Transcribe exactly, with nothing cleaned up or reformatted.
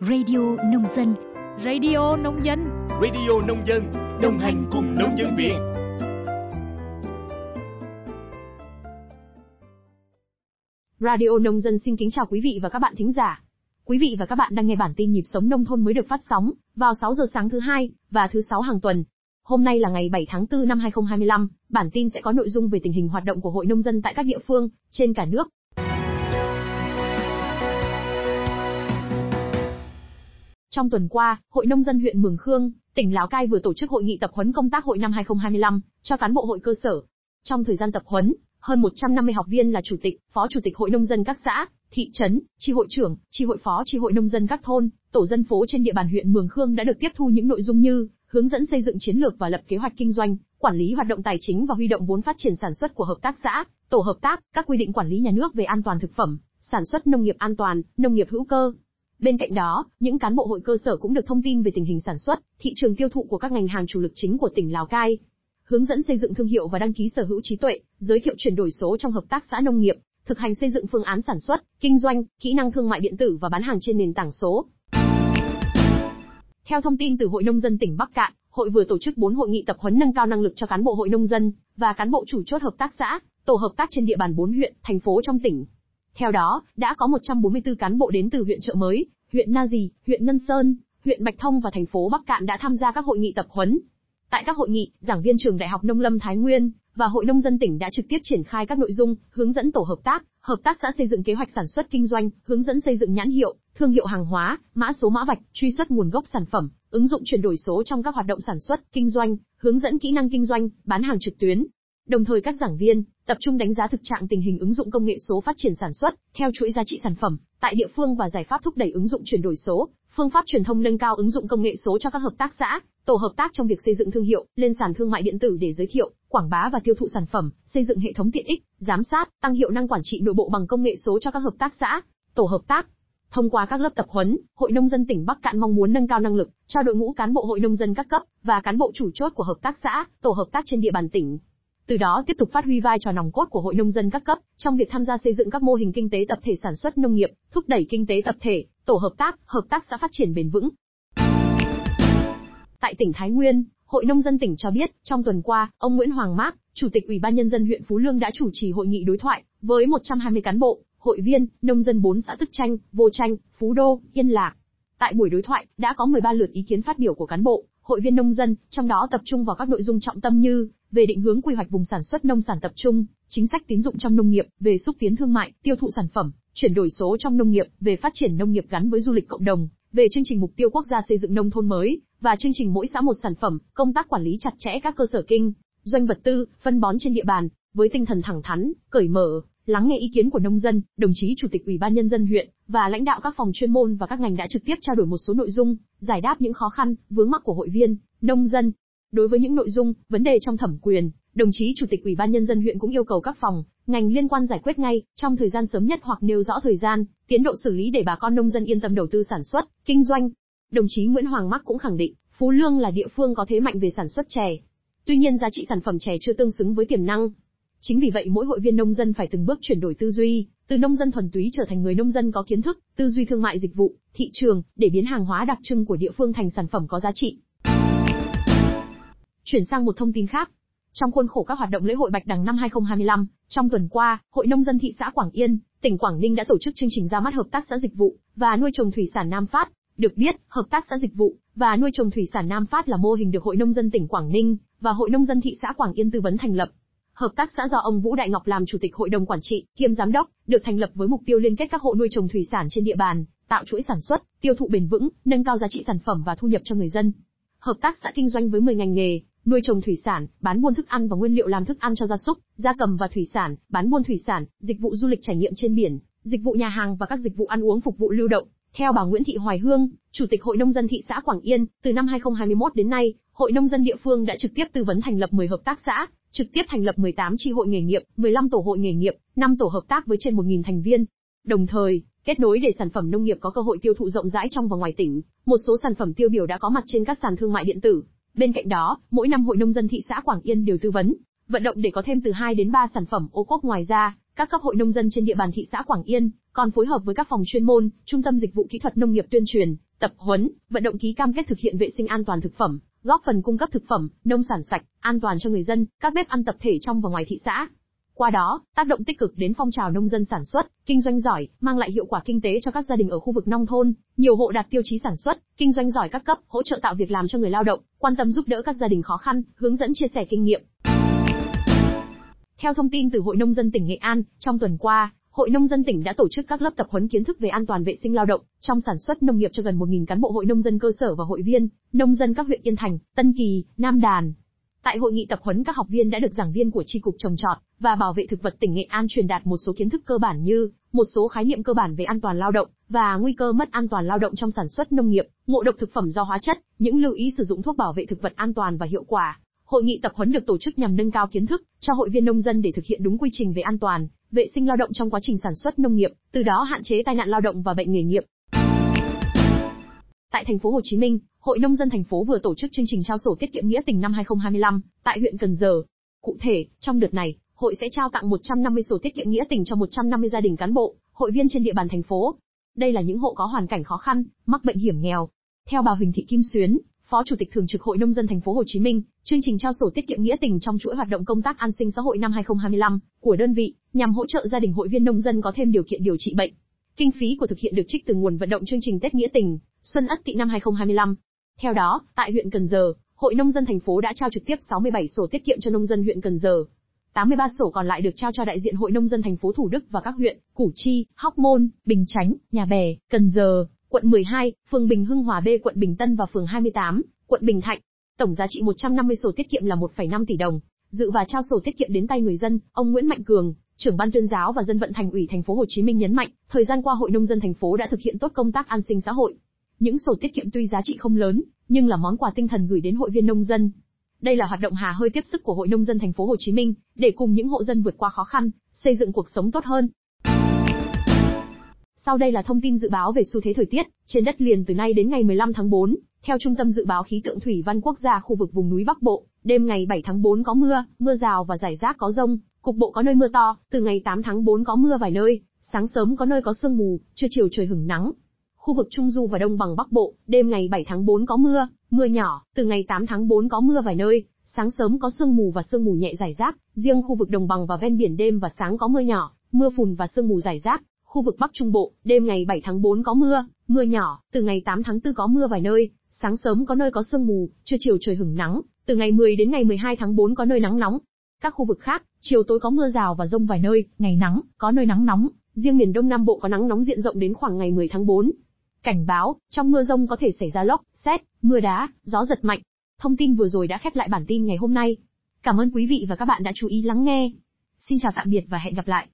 Radio Nông Dân. Radio Nông Dân. Radio Nông Dân, đồng hành cùng nông dân Việt. Radio Nông Dân xin kính chào quý vị và các bạn thính giả. Quý vị và các bạn đang nghe bản tin nhịp sống nông thôn mới được phát sóng vào sáu giờ sáng thứ hai và thứ sáu hàng tuần. Hôm nay là ngày bảy tháng tư năm hai không hai lăm, bản tin sẽ có nội dung về tình hình hoạt động của Hội Nông dân tại các địa phương trên cả nước. Trong tuần qua, Hội Nông dân huyện Mường Khương, tỉnh Lào Cai vừa tổ chức hội nghị tập huấn công tác hội năm hai không hai lăm cho cán bộ hội cơ sở. Trong thời gian tập huấn, hơn một trăm năm mươi học viên là chủ tịch, phó chủ tịch hội nông dân các xã, thị trấn, chi hội trưởng, chi hội phó chi hội nông dân các thôn, tổ dân phố trên địa bàn huyện Mường Khương đã được tiếp thu những nội dung như hướng dẫn xây dựng chiến lược và lập kế hoạch kinh doanh, quản lý hoạt động tài chính và huy động vốn phát triển sản xuất của hợp tác xã, tổ hợp tác, các quy định quản lý nhà nước về an toàn thực phẩm, sản xuất nông nghiệp an toàn, nông nghiệp hữu cơ. Bên cạnh đó, những cán bộ hội cơ sở cũng được thông tin về tình hình sản xuất, thị trường tiêu thụ của các ngành hàng chủ lực chính của tỉnh Lào Cai, hướng dẫn xây dựng thương hiệu và đăng ký sở hữu trí tuệ, giới thiệu chuyển đổi số trong hợp tác xã nông nghiệp, thực hành xây dựng phương án sản xuất, kinh doanh, kỹ năng thương mại điện tử và bán hàng trên nền tảng số. Theo thông tin từ Hội Nông dân tỉnh Bắc Kạn, hội vừa tổ chức bốn hội nghị tập huấn nâng cao năng lực cho cán bộ hội nông dân và cán bộ chủ chốt hợp tác xã, tổ hợp tác trên địa bàn bốn huyện, thành phố trong tỉnh. Theo đó, đã có một trăm bốn mươi tư cán bộ đến từ huyện Chợ Mới, huyện Na Rì, huyện Ngân Sơn, huyện Bạch Thông và thành phố Bắc Kạn đã tham gia các hội nghị tập huấn. Tại các hội nghị, giảng viên trường Đại học Nông lâm Thái Nguyên và Hội Nông dân tỉnh đã trực tiếp triển khai các nội dung, hướng dẫn tổ hợp tác, hợp tác xã xây dựng kế hoạch sản xuất kinh doanh, hướng dẫn xây dựng nhãn hiệu, thương hiệu hàng hóa, mã số mã vạch, truy xuất nguồn gốc sản phẩm, ứng dụng chuyển đổi số trong các hoạt động sản xuất, kinh doanh, hướng dẫn kỹ năng kinh doanh, bán hàng trực tuyến. Đồng thời các giảng viên tập trung đánh giá thực trạng tình hình ứng dụng công nghệ số phát triển sản xuất theo chuỗi giá trị sản phẩm tại địa phương và giải pháp thúc đẩy ứng dụng chuyển đổi số, phương pháp truyền thông nâng cao ứng dụng công nghệ số cho các hợp tác xã, tổ hợp tác trong việc xây dựng thương hiệu, lên sàn thương mại điện tử để giới thiệu, quảng bá và tiêu thụ sản phẩm, xây dựng hệ thống tiện ích, giám sát, tăng hiệu năng quản trị nội bộ bằng công nghệ số cho các hợp tác xã, tổ hợp tác. Thông qua các lớp tập huấn, Hội Nông dân tỉnh Bắc Kạn mong muốn nâng cao năng lực cho đội ngũ cán bộ hội nông dân các cấp và cán bộ chủ chốt của hợp tác xã, tổ hợp tác trên địa bàn tỉnh. Từ đó tiếp tục phát huy vai trò nòng cốt của hội nông dân các cấp trong việc tham gia xây dựng các mô hình kinh tế tập thể sản xuất nông nghiệp, thúc đẩy kinh tế tập thể, tổ hợp tác, hợp tác xã phát triển bền vững. Tại tỉnh Thái Nguyên, Hội Nông dân tỉnh cho biết, trong tuần qua, ông Nguyễn Hoàng Mác, Chủ tịch Ủy ban nhân dân huyện Phú Lương đã chủ trì hội nghị đối thoại với một trăm hai mươi cán bộ, hội viên, nông dân bốn xã Tức Chanh, Vô Chanh, Phú Đô, Yên Lạc. Tại buổi đối thoại, đã có mười ba lượt ý kiến phát biểu của cán bộ, hội viên nông dân, trong đó tập trung vào các nội dung trọng tâm như về định hướng quy hoạch vùng sản xuất nông sản tập trung, chính sách tín dụng trong nông nghiệp, về xúc tiến thương mại, tiêu thụ sản phẩm, chuyển đổi số trong nông nghiệp, về phát triển nông nghiệp gắn với du lịch cộng đồng, về chương trình mục tiêu quốc gia xây dựng nông thôn mới và chương trình mỗi xã một sản phẩm, công tác quản lý chặt chẽ các cơ sở kinh doanh vật tư, phân bón trên địa bàn, với tinh thần thẳng thắn, cởi mở, lắng nghe ý kiến của nông dân, đồng chí Chủ tịch Ủy ban nhân dân huyện và lãnh đạo các phòng chuyên môn và các ngành đã trực tiếp trao đổi một số nội dung, giải đáp những khó khăn, vướng mắc của hội viên, nông dân. Đối với những nội dung, vấn đề trong thẩm quyền, đồng chí Chủ tịch Ủy ban nhân dân huyện cũng yêu cầu các phòng, ngành liên quan giải quyết ngay, trong thời gian sớm nhất hoặc nêu rõ thời gian, tiến độ xử lý để bà con nông dân yên tâm đầu tư sản xuất, kinh doanh. Đồng chí Nguyễn Hoàng Mác cũng khẳng định, Phú Lương là địa phương có thế mạnh về sản xuất chè. Tuy nhiên giá trị sản phẩm chè chưa tương xứng với tiềm năng. Chính vì vậy mỗi hội viên nông dân phải từng bước chuyển đổi tư duy, từ nông dân thuần túy trở thành người nông dân có kiến thức, tư duy thương mại dịch vụ, thị trường, để biến hàng hóa đặc trưng của địa phương thành sản phẩm có giá trị. Chuyển sang một thông tin khác. Trong khuôn khổ các hoạt động lễ hội Bạch Đằng năm hai không hai lăm, trong tuần qua, Hội Nông dân thị xã Quảng Yên, tỉnh Quảng Ninh đã tổ chức chương trình ra mắt hợp tác xã dịch vụ và nuôi trồng thủy sản Nam Phát. Được biết, hợp tác xã dịch vụ và nuôi trồng thủy sản Nam Phát là mô hình được Hội Nông dân tỉnh Quảng Ninh và Hội Nông dân thị xã Quảng Yên tư vấn thành lập. Hợp tác xã do ông Vũ Đại Ngọc làm chủ tịch hội đồng quản trị, kiêm giám đốc, được thành lập với mục tiêu liên kết các hộ nuôi trồng thủy sản trên địa bàn, tạo chuỗi sản xuất, tiêu thụ bền vững, nâng cao giá trị sản phẩm và thu nhập cho người dân. Hợp tác xã kinh doanh với mười ngành nghề: nuôi trồng thủy sản, bán buôn thức ăn và nguyên liệu làm thức ăn cho gia súc, gia cầm và thủy sản, bán buôn thủy sản, dịch vụ du lịch trải nghiệm trên biển, dịch vụ nhà hàng và các dịch vụ ăn uống phục vụ lưu động. Theo bà Nguyễn Thị Hoài Hương, Chủ tịch Hội Nông dân thị xã Quảng Yên, từ năm hai không hai mốt đến nay, Hội Nông dân địa phương đã trực tiếp tư vấn thành lập mười hợp tác xã, trực tiếp thành lập mười tám chi hội nghề nghiệp, mười lăm tổ hội nghề nghiệp, năm tổ hợp tác với trên một nghìn thành viên. Đồng thời, kết nối để sản phẩm nông nghiệp có cơ hội tiêu thụ rộng rãi trong và ngoài tỉnh, một số sản phẩm tiêu biểu đã có mặt trên các sàn thương mại điện tử. Bên cạnh đó, mỗi năm Hội Nông dân thị xã Quảng Yên đều tư vấn, vận động để có thêm từ hai đến ba sản phẩm ô cốp. Ngoài ra, các cấp hội nông dân trên địa bàn thị xã Quảng Yên còn phối hợp với các phòng chuyên môn, trung tâm dịch vụ kỹ thuật nông nghiệp tuyên truyền, tập huấn, vận động ký cam kết thực hiện vệ sinh an toàn thực phẩm, góp phần cung cấp thực phẩm, nông sản sạch, an toàn cho người dân, các bếp ăn tập thể trong và ngoài thị xã. Qua đó, tác động tích cực đến phong trào nông dân sản xuất, kinh doanh giỏi, mang lại hiệu quả kinh tế cho các gia đình ở khu vực nông thôn, nhiều hộ đạt tiêu chí sản xuất, kinh doanh giỏi các cấp, hỗ trợ tạo việc làm cho người lao động, quan tâm giúp đỡ các gia đình khó khăn, hướng dẫn chia sẻ kinh nghiệm. Theo thông tin từ Hội Nông dân tỉnh Nghệ An, trong tuần qua, Hội Nông dân tỉnh đã tổ chức các lớp tập huấn kiến thức về an toàn vệ sinh lao động trong sản xuất nông nghiệp cho gần một nghìn cán bộ hội nông dân cơ sở và hội viên, nông dân các huyện Yên Thành, Tân Kỳ, Nam Đàn. Tại hội nghị tập huấn, các học viên đã được giảng viên của Chi cục Trồng trọt và Bảo vệ thực vật tỉnh Nghệ An truyền đạt một số kiến thức cơ bản như một số khái niệm cơ bản về an toàn lao động và nguy cơ mất an toàn lao động trong sản xuất nông nghiệp, ngộ độc thực phẩm do hóa chất, những lưu ý sử dụng thuốc bảo vệ thực vật an toàn và hiệu quả. Hội nghị tập huấn được tổ chức nhằm nâng cao kiến thức cho hội viên nông dân để thực hiện đúng quy trình về an toàn, vệ sinh lao động trong quá trình sản xuất nông nghiệp, từ đó hạn chế tai nạn lao động và bệnh nghề nghiệp. Tại thành phố Hồ Chí Minh, Hội Nông dân thành phố vừa tổ chức chương trình trao sổ tiết kiệm nghĩa tình năm hai không hai lăm tại huyện Cần Giờ. Cụ thể, trong đợt này, hội sẽ trao tặng một trăm năm mươi sổ tiết kiệm nghĩa tình cho một trăm năm mươi gia đình cán bộ, hội viên trên địa bàn thành phố. Đây là những hộ có hoàn cảnh khó khăn, mắc bệnh hiểm nghèo. Theo bà Huỳnh Thị Kim Xuyến, Phó Chủ tịch Thường trực Hội Nông dân thành phố Hồ Chí Minh, chương trình trao sổ tiết kiệm nghĩa tình trong chuỗi hoạt động công tác an sinh xã hội năm hai không hai lăm của đơn vị nhằm hỗ trợ gia đình hội viên nông dân có thêm điều kiện điều trị bệnh. Kinh phí của thực hiện được trích từ nguồn vận động chương trình Tết nghĩa tình Xuân Ất Tỵ năm hai không hai lăm. Theo đó, tại huyện Cần Giờ, Hội Nông dân thành phố đã trao trực tiếp sáu mươi bảy sổ tiết kiệm cho nông dân huyện Cần Giờ. tám mươi ba sổ còn lại được trao cho đại diện Hội Nông dân thành phố Thủ Đức và các huyện Củ Chi, Hóc Môn, Bình Chánh, Nhà Bè, Cần Giờ, quận mười hai, phường Bình Hưng Hòa B, quận Bình Tân và phường hai mươi tám, quận Bình Thạnh. Tổng giá trị một trăm năm mươi sổ tiết kiệm là một phẩy năm tỷ đồng. Dự và trao sổ tiết kiệm đến tay người dân, ông Nguyễn Mạnh Cường, trưởng ban tuyên giáo và dân vận Thành ủy thành phố Hồ Chí Minh nhấn mạnh, thời gian qua Hội Nông dân thành phố đã thực hiện tốt công tác an sinh xã hội. Những sổ tiết kiệm tuy giá trị không lớn, nhưng là món quà tinh thần gửi đến hội viên nông dân. Đây là hoạt động hà hơi tiếp sức của Hội Nông dân thành phố Hồ Chí Minh để cùng những hộ dân vượt qua khó khăn, xây dựng cuộc sống tốt hơn. Sau đây là thông tin dự báo về xu thế thời tiết trên đất liền từ nay đến ngày mười lăm tháng tư. Theo Trung tâm Dự báo Khí tượng Thủy văn Quốc gia, khu vực vùng núi Bắc Bộ, đêm ngày bảy tháng tư có mưa, mưa rào và rải rác có dông, cục bộ có nơi mưa to, từ ngày tám tháng tư có mưa vài nơi, sáng sớm có nơi có sương mù, trưa chiều trời hửng nắng. Khu vực Trung Du và Đông bằng Bắc Bộ, đêm ngày bảy tháng tư có mưa, mưa nhỏ, từ ngày tám tháng tư có mưa vài nơi, sáng sớm có sương mù và sương mù nhẹ rải rác, riêng khu vực Đồng bằng và ven biển đêm và sáng có mưa nhỏ, mưa phùn và sương mù rải rác. Khu vực Bắc Trung Bộ, đêm ngày bảy tháng tư có mưa, mưa nhỏ, từ ngày tám tháng tư có mưa vài nơi, sáng sớm có nơi có sương mù, trưa chiều trời hửng nắng, từ ngày mười đến ngày mười hai tháng tư có nơi nắng nóng. Các khu vực khác, chiều tối có mưa rào và dông vài nơi, ngày nắng, có nơi nắng nóng, riêng miền Đông Nam Bộ có nắng nóng diện rộng đến khoảng ngày mười tháng tư. Cảnh báo, trong mưa dông có thể xảy ra lốc, sét, mưa đá, gió giật mạnh. Thông tin vừa rồi đã khép lại bản tin ngày hôm nay. Cảm ơn quý vị và các bạn đã chú ý lắng nghe. Xin chào tạm biệt và hẹn gặp lại.